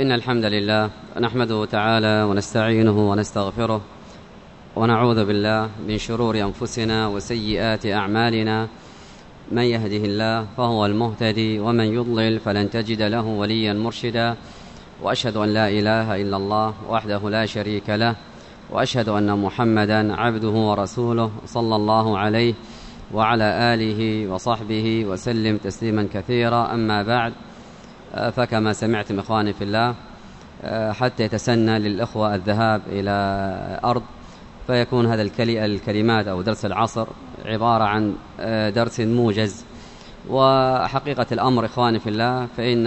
إن الحمد لله نحمده تعالى ونستعينه ونستغفره ونعوذ بالله من شرور أنفسنا وسيئات أعمالنا. من يهده الله فهو المهتدي ومن يضلل فلن تجد له وليا مرشدا. وأشهد أن لا إله إلا الله وحده لا شريك له، وأشهد أن محمدا عبده ورسوله صلى الله عليه وعلى آله وصحبه وسلم تسليما كثيرا. أما بعد، فكما سمعتم إخواني في الله، حتى يتسنى للإخوة الذهاب إلى أرض، فيكون هذا الكلمات أو درس العصر عبارة عن درس موجز. وحقيقة الأمر إخواني في الله، فإن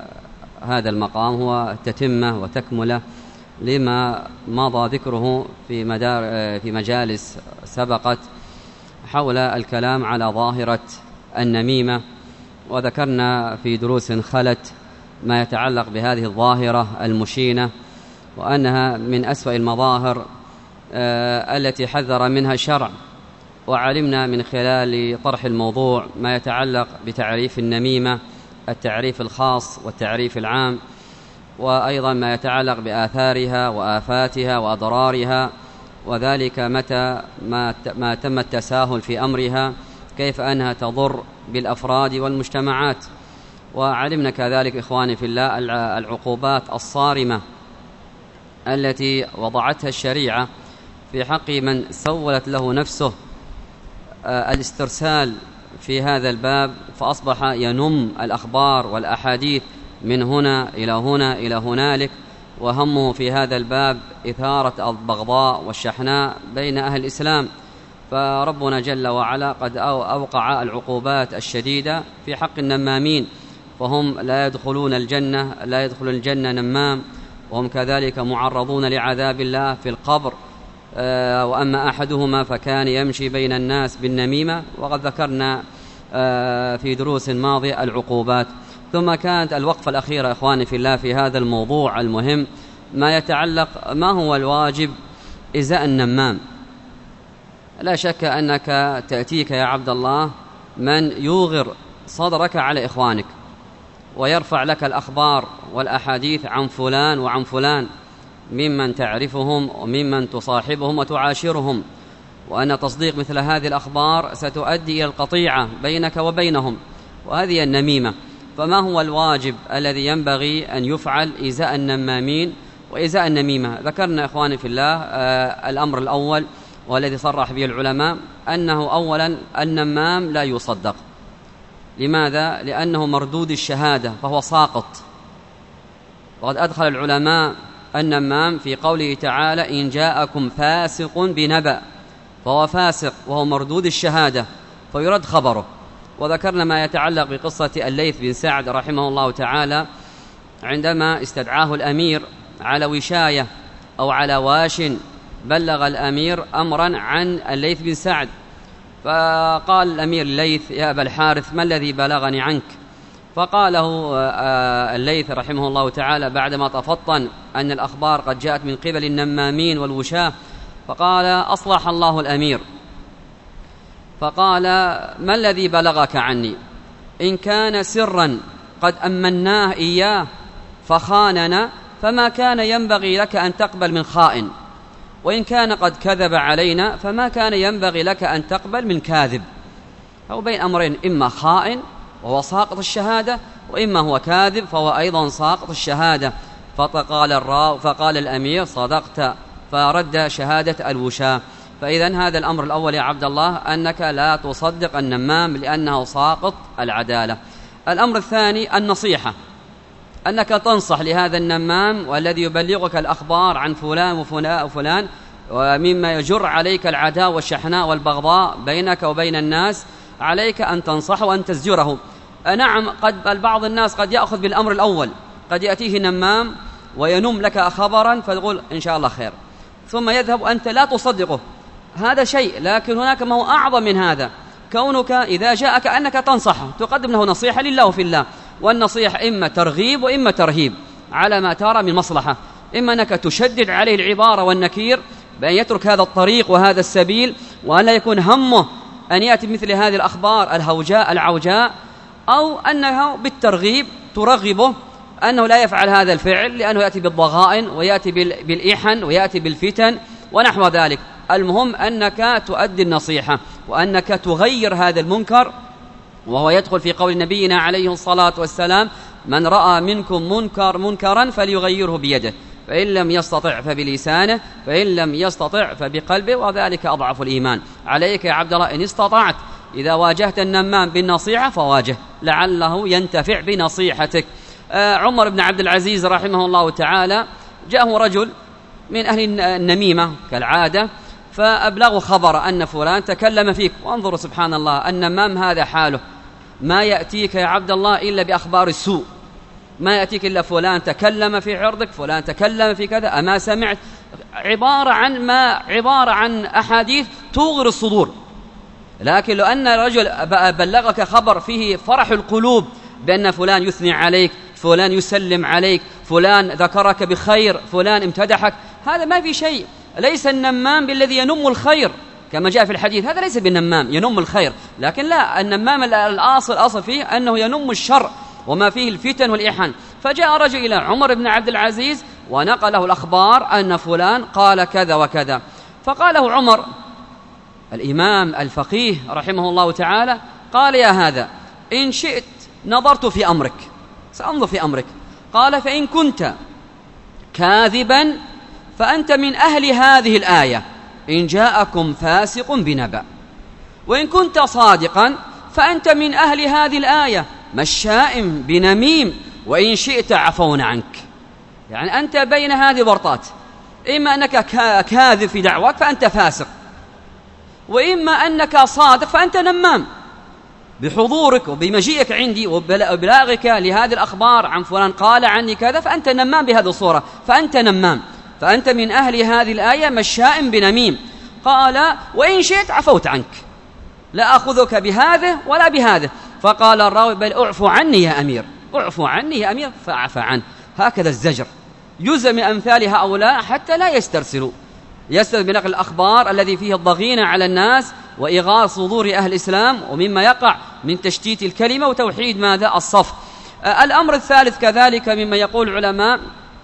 هذا المقام هو تتمة وتكملة لما مضى ذكره في مجالس سبقت حول الكلام على ظاهرة النميمة، وذكرنا في دروس خلت ما يتعلق بهذه الظاهرة المشينة، وأنها من أسوأ المظاهر التي حذر منها الشرع. وعلمنا من خلال طرح الموضوع ما يتعلق بتعريف النميمة، التعريف الخاص والتعريف العام، وأيضا ما يتعلق بآثارها وآفاتها وأضرارها، وذلك متى ما تم التساهل في أمرها، كيف أنها تضر بالأفراد والمجتمعات. وعلمنا كذلك إخواني في الله العقوبات الصارمة التي وضعتها الشريعة في حق من سولت له نفسه الاسترسال في هذا الباب، فأصبح ينم الأخبار والأحاديث من هنا إلى هنا إلى هنالك، وهمه في هذا الباب إثارة البغضاء والشحناء بين أهل الإسلام. فربنا جل وعلا قد أوقع العقوبات الشديدة في حق النمامين، فهم لا يدخلون الجنة نمام، وهم كذلك معرضون لعذاب الله في القبر. وأما أحدهما فكان يمشي بين الناس بالنميمة، وقد ذكرنا في دروس ماضية العقوبات. ثم كانت الوقفة الأخيرة إخواني في الله في هذا الموضوع المهم ما يتعلق ما هو الواجب إزاء النمام. لا شك أنك تأتيك يا عبد الله من يوغر صدرك على إخوانك، ويرفع لك الأخبار والأحاديث عن فلان وعن فلان ممن تعرفهم وممن تصاحبهم وتعاشرهم، وأن تصديق مثل هذه الأخبار ستؤدي إلى القطيعة بينك وبينهم، وهذه النميمة. فما هو الواجب الذي ينبغي أن يفعل إزاء النمامين وإزاء النميمة؟ ذكرنا إخواني في الله الأمر الأول والذي صرح به العلماء أنه أولا النمام لا يصدق. لماذا؟ لأنه مردود الشهادة فهو ساقط. وقد أدخل العلماء النمام في قوله تعالى إن جاءكم فاسق بنبأ، فهو فاسق وهو مردود الشهادة فيرد خبره. وذكرنا ما يتعلق بقصة الليث بن سعد رحمه الله تعالى عندما استدعاه الأمير على وشاية أو على واش، بلغ الأمير أمرا عن الليث بن سعد، فقال الأمير الليث يا أبا الحارث ما الذي بلغني عنك؟ فقال له الليث رحمه الله تعالى بعدما تفطن أن الأخبار قد جاءت من قبل النمامين والوشاة، فقال أصلح الله الأمير، فقال ما الذي بلغك عني؟ إن كان سرا قد أمناه إياه فخاننا فما كان ينبغي لك أن تقبل من خائن، وإن كان قد كذب علينا فما كان ينبغي لك أن تقبل من كاذب. أو بين أمرين، إما خائن وهو ساقط الشهادة، وإما هو كاذب فهو أيضا ساقط الشهادة. فقال الأمير صدقت، فرد شهادة الوشاة. فإذن هذا الأمر الأول يا عبد الله أنك لا تصدق النمام لأنه ساقط العدالة. الأمر الثاني النصيحة، أنك تنصح لهذا النمام والذي يبلغك الأخبار عن فلان وفلان وفلان، ومما يجر عليك العداوة والشحناء والبغضاء بينك وبين الناس، عليك أن تنصحه وأن تزجره. نعم، بعض الناس قد يأخذ بالأمر الأول، قد يأتيه نمام وينم لك خبرا فتقول إن شاء الله خير، ثم يذهب وأنت لا تصدقه، هذا شيء. لكن هناك ما هو أعظم من هذا، كونك إذا جاءك أنك تنصحه، تقدم له نصيحة لله وفي الله. والنصيحة إما ترغيب وإما ترهيب على ما ترى من مصلحة. إما أنك تشدد عليه العبارة والنكير بأن يترك هذا الطريق وهذا السبيل، وأن لا يكون همه أن يأتي بمثل هذه الأخبار الهوجاء العوجاء، أو أنه بالترغيب ترغبه أنه لا يفعل هذا الفعل لأنه يأتي بالضغائن ويأتي بالإحن ويأتي بالفتن ونحو ذلك. المهم أنك تؤدي النصيحة وأنك تغير هذا المنكر، وهو يدخل في قول نبينا عليه الصلاة والسلام: من رأى منكم منكرا فليغيره بيده، فإن لم يستطع فبلسانه، فإن لم يستطع فبقلبه، وذلك أضعف الإيمان. عليك يا عبد الله إن استطعت إذا واجهت النمام بالنصيحة فواجه، لعله ينتفع بنصيحتك. عمر بن عبد العزيز رحمه الله تعالى جاءه رجل من أهل النميمة كالعادة، فأبلغوا خبر أن فلان تكلم فيك. وانظروا سبحان الله، النمام هذا حاله، ما يأتيك يا عبد الله إلا بأخبار السوء، ما يأتيك إلا فلان تكلم في عرضك، فلان تكلم في كذا، أما سمعت، عبارة عن أحاديث توغر الصدور. لكن لو أن رجل بلغك خبر فيه فرح القلوب بأن فلان يثني عليك، فلان يسلم عليك، فلان ذكرك بخير، فلان امتدحك، هذا ما في شيء. ليس النمام بالذي ينم الخير كما جاء في الحديث، هذا ليس بالنمام ينم الخير، لكن لا، النمام الأصل فيه أنه ينم الشر وما فيه الفتن والإحن. فجاء رجل إلى عمر بن عبد العزيز ونقله الأخبار أن فلان قال كذا وكذا، فقاله عمر الإمام الفقيه رحمه الله تعالى، قال: يا هذا إن شئت نظرت في أمرك، سأنظر في أمرك. قال: فإن كنت كاذبا فأنت من أهل هذه الآية: إن جاءكم فاسق بنبأ. وإن كنت صادقا فأنت من أهل هذه الآية: مشاء بنميم، وإن شئت عفونا عنك. يعني أنت بين هذه ورطات، إما أنك كاذب في دعوك فأنت فاسق، وإما أنك صادق فأنت نمام. بحضورك وبمجيئك عندي وبلاغك لهذه الأخبار عن فلان قال عني كذا فأنت نمام بهذه الصورة، فأنت نمام، فأنت من أهل هذه الآية: مشاء بنميم. قال: وإن شئت عفوت عنك، لا أخذك بهذا ولا بهذا. فقال الراوي: بل أعفو عني يا أمير، أعفو عني يا أمير، فعفى عنه. هكذا الزجر يزم أمثال هؤلاء حتى لا يسترسلوا، يسترسل بنقل الأخبار الذي فيه الضغينة على الناس وإغاظ صدور أهل الإسلام، ومما يقع من تشتيت الكلمة وتوحيد ماذا؟ الصف. الأمر الثالث كذلك مما يقول العلماء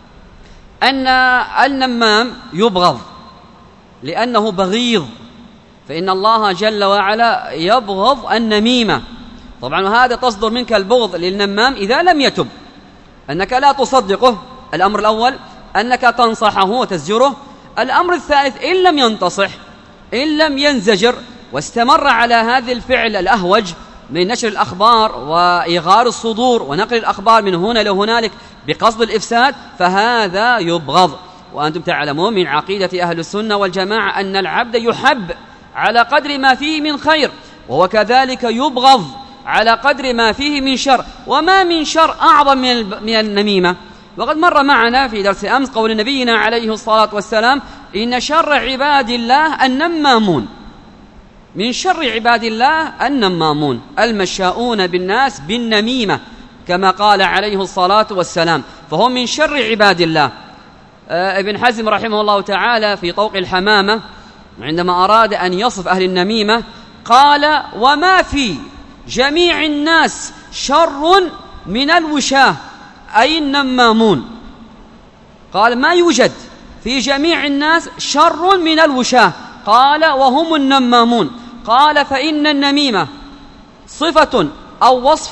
أن النمام يبغض لأنه بغيض، فإن الله جل وعلا يبغض النميمة. طبعا هذا تصدر منك البغض للنمام إذا لم يتب، أنك لا تصدقه. الأمر الأول أنك تنصحه وتزجره. الأمر الثالث إن لم ينتصح، إن لم ينزجر واستمر على هذا الفعل الأهوج من نشر الأخبار وإغار الصدور ونقل الأخبار من هنا لهنالك بقصد الإفساد، فهذا يبغض. وأنتم تعلمون من عقيدة أهل السنة والجماعة أن العبد يحب على قدر ما فيه من خير، وهو كذلك يبغض على قدر ما فيه من شر، وما من شر أعظم من النميمة. وقد مر معنا في درس أمس قول نبينا عليه الصلاة والسلام: إن شر عباد الله النمامون. من شر عباد الله النمامون المشاؤون بالناس بالنميمة، كما قال عليه الصلاة والسلام، فهم من شر عباد الله. ابن حزم رحمه الله تعالى في طوق الحمامة عندما أراد أن يصف أهل النميمة قال: وما في جميع الناس شر من الوشاة، أي النمامون. قال: ما يوجد في جميع الناس شر من الوشاة، قال: وهم النمامون. قال: فإن النميمة صفة أو وصف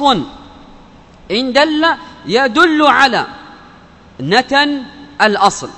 إن دل يدل على نتن الأصل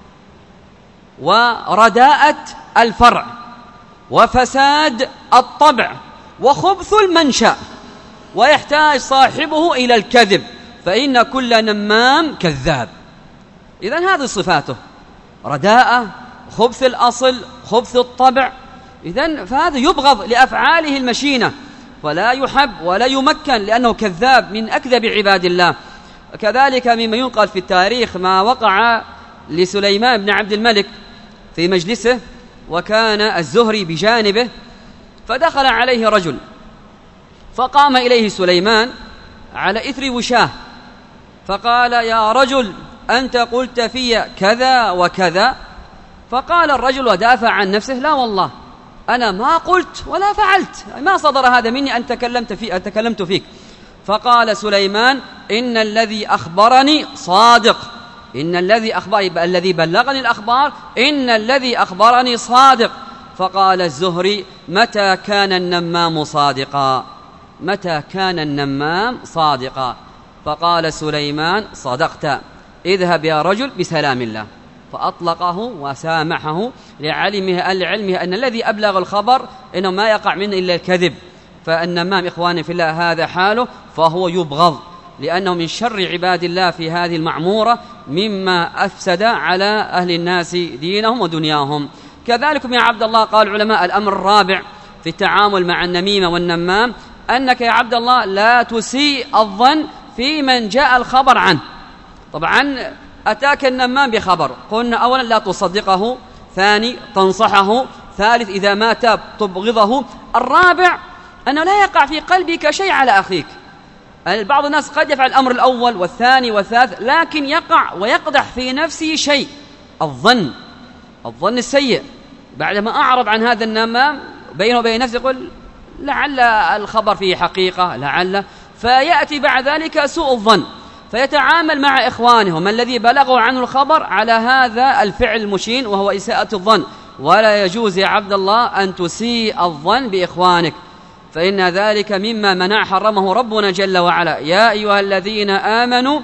ورداءة الفرع وفساد الطبع وخبث المنشأ، ويحتاج صاحبه إلى الكذب، فإن كل نمام كذاب. إذن هذه صفاته: رداءة، خبث الأصل، خبث الطبع. إذن فهذا يبغض لأفعاله المشينة، ولا يحب ولا يمكن لأنه كذاب من أكذب عباد الله. كذلك مما ينقل في التاريخ ما وقع لسليمان بن عبد الملك في مجلسه، وكان الزهري بجانبه، فدخل عليه رجل فقام إليه سليمان على إثر وشاه فقال: يا رجل أنت قلت في كذا وكذا. فقال الرجل ودافع عن نفسه: لا والله أنا ما قلت ولا فعلت، ما صدر هذا مني أن تكلمت فيك. فقال سليمان: إن الذي أخبرني صادق، إن الذي أخبرني الذي بلغني الأخبار إن الذي أخبرني صادق. فقال الزهري: متى كان النمام صادقا؟ متى كان النمام صادقا؟ فقال سليمان: صدقت، اذهب يا رجل بسلام الله. فأطلقه وسامحه لعلمه أن الذي أبلغ الخبر إنه ما يقع منه إلا الكذب. فالنمام إخواني في الله هذا حاله، فهو يبغض لأنه من شر عباد الله في هذه المعمورة، مما أفسد على أهل الناس دينهم ودنياهم. كذلك يا عبد الله قال علماء الأمر الرابع في التعامل مع النميمة والنمام أنك يا عبد الله لا تسيء الظن في من جاء الخبر عنه. طبعا أتاك النمام بخبر، قلنا أولا لا تصدقه، ثاني تنصحه، ثالث إذا ما تاب تبغضه، الرابع أنه لا يقع في قلبك شيء على أخيك. بعض الناس قد يفعل الأمر الأول والثاني والثالث، لكن يقع ويقدح في نفسه شيء، الظن السيء. بعدما أعرض عن هذا النمام بينه وبين نفسه يقول لعل الخبر فيه حقيقة، لعل، فيأتي بعد ذلك سوء الظن، فيتعامل مع إخوانه من الذي بلغوا عنه الخبر على هذا الفعل المشين وهو إساءة الظن. ولا يجوز يا عبد الله أن تسيء الظن بإخوانك، فإن ذلك مما منع حرمه ربنا جل وعلا: يا أيها الذين آمنوا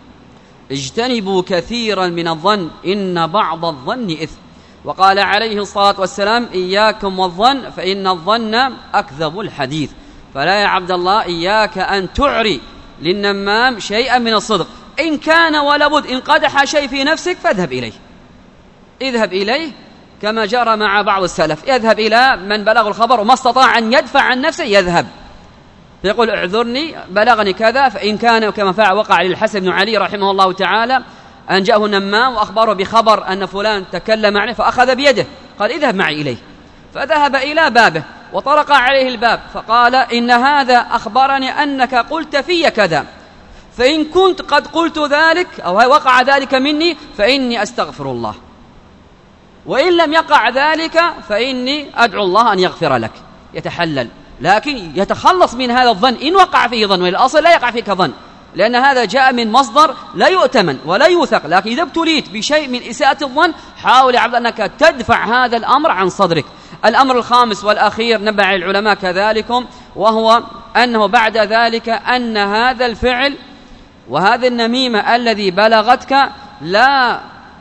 اجتنبوا كثيرا من الظن إن بعض الظن إثم. وقال عليه الصلاة والسلام: إياكم والظن فإن الظن أكذب الحديث. فلا يا عبد الله إياك أن تعري للنمام شيئا من الصدق، إن كان ولابد إن قدح شيء في نفسك فاذهب إليه، اذهب إليه كما جرى مع بعض السلف، يذهب إلى من بلغ الخبر وما استطاع أن يدفع عن نفسه يذهب فيقول: اعذرني بلغني كذا. فإن كان كما وقع للحسن بن علي رحمه الله تعالى أن جاءه نمام وأخبره بخبر أن فلان تكلم عنه، فأخذ بيده قال: اذهب معي إليه. فذهب إلى بابه وطرق عليه الباب فقال: إن هذا أخبرني أنك قلت في كذا، فإن كنت قد قلت ذلك أو وقع ذلك مني فإني أستغفر الله، وإن لم يقع ذلك فإني أدعو الله أن يغفر لك. يتحلل، لكن يتخلص من هذا الظن إن وقع فيه ظن، والأصل لا يقع فيك ظن، لأن هذا جاء من مصدر لا يؤتمن ولا يوثق. لكن إذا ابتليت بشيء من إساءة الظن حاول يا عبد أنك تدفع هذا الأمر عن صدرك. الأمر الخامس والأخير نبع العلماء كذلكم، وهو أنه بعد ذلك أن هذا الفعل وهذا النميمة الذي بلغتك لا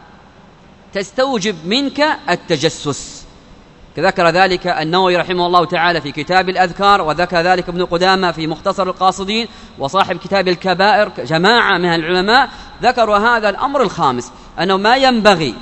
تستوجب منك التجسس. ذكر ذلك النووي رحمه الله تعالى في كتاب الأذكار، وذكر ذلك ابن قدامة في مختصر القاصدين، وصاحب كتاب الكبائر، جماعة من العلماء ذكروا هذا الأمر الخامس، أنه ما ينبغي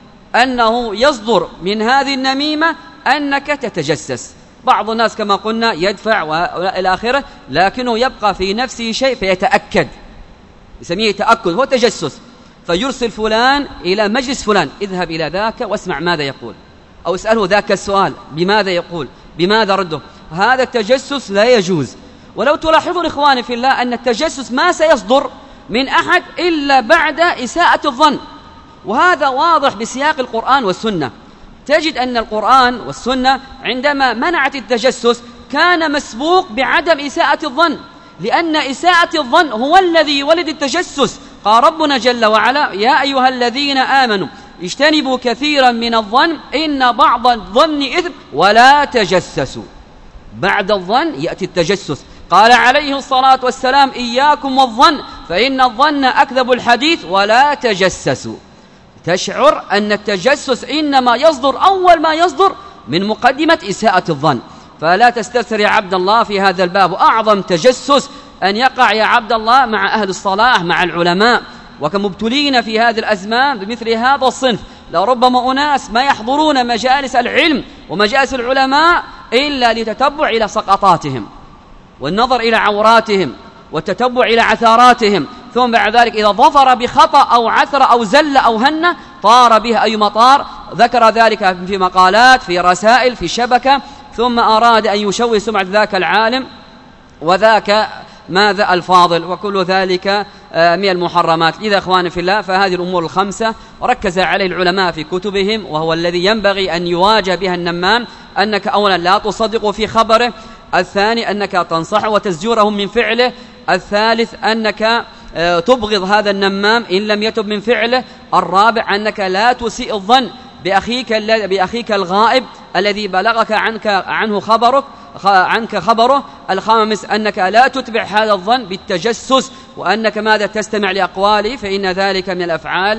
أنه يصدر من هذه النميمة أنك تتجسس. بعض الناس كما قلنا يدفع وإلى آخره، لكنه يبقى في نفسه شيء فيتأكد، يسميه تأكد، هو تجسس، فيرسل فلان إلى مجلس فلان: اذهب إلى ذاك واسمع ماذا يقول، أو اسأله ذاك السؤال بماذا يقول، بماذا رده. هذا التجسس لا يجوز. ولو تلاحظون إخواني في الله أن التجسس ما سيصدر من أحد إلا بعد إساءة الظن، وهذا واضح بسياق القرآن والسنة. تجد أن القرآن والسنة عندما منعت التجسس كان مسبوق بعدم إساءة الظن، لأن إساءة الظن هو الذي يولد التجسس. قال ربنا جل وعلا: يا أيها الذين آمنوا اجتنبوا كثيرا من الظن إن بعض الظن إثم ولا تجسسوا. بعد الظن يأتي التجسس. قال عليه الصلاة والسلام: إياكم والظن فإن الظن أكذب الحديث ولا تجسسوا. تشعر أن التجسس إنما يصدر أول ما يصدر من مقدمة إساءة الظن. فلا تستثر يا عبد الله في هذا الباب. أعظم تجسس أن يقع يا عبد الله مع أهل الصلاح، مع العلماء، وكمبتلين في هذه الأزمان بمثل هذا الصنف. لربما أناس ما يحضرون مجالس العلم ومجالس العلماء إلا لتتبع إلى سقطاتهم والنظر إلى عوراتهم والتتبع إلى عثاراتهم، ثم بعد ذلك إذا ظفر بخطأ أو عثر أو زل أو هن طار به أي مطار. ذكر ذلك في مقالات، في رسائل، في شبكة، ثم أراد أن يشوه سمعة ذاك العالم وذاك ماذا الفاضل، وكل ذلك من المحرمات. لذا أخواني في الله، فهذه الأمور الخمسة ركز عليه العلماء في كتبهم، وهو الذي ينبغي أن يواجه بها النمام: أنك أولا لا تصدق في خبره، الثاني أنك تنصحه وتزجره من فعله، الثالث أنك تبغض هذا النمام إن لم يتب من فعله. الرابع أنك لا تسيء الظن بأخيك الغائب الذي بلغك عنك خبره. الخامس أنك لا تتبع هذا الظن بالتجسس، وأنك ماذا تستمع لأقواله، فإن ذلك من الأفعال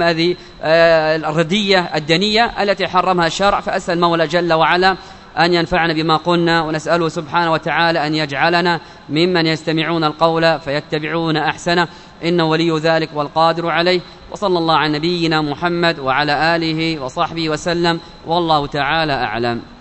الردية الدنية التي حرمها الشرع. فأسأل المولى جل وعلا أن ينفعنا بما قلنا، ونسأله سبحانه وتعالى أن يجعلنا ممن يستمعون القول فيتبعون أحسنه، إنه ولي ذلك والقادر عليه. وصلى الله على نبينا محمد وعلى آله وصحبه وسلم، والله تعالى أعلم.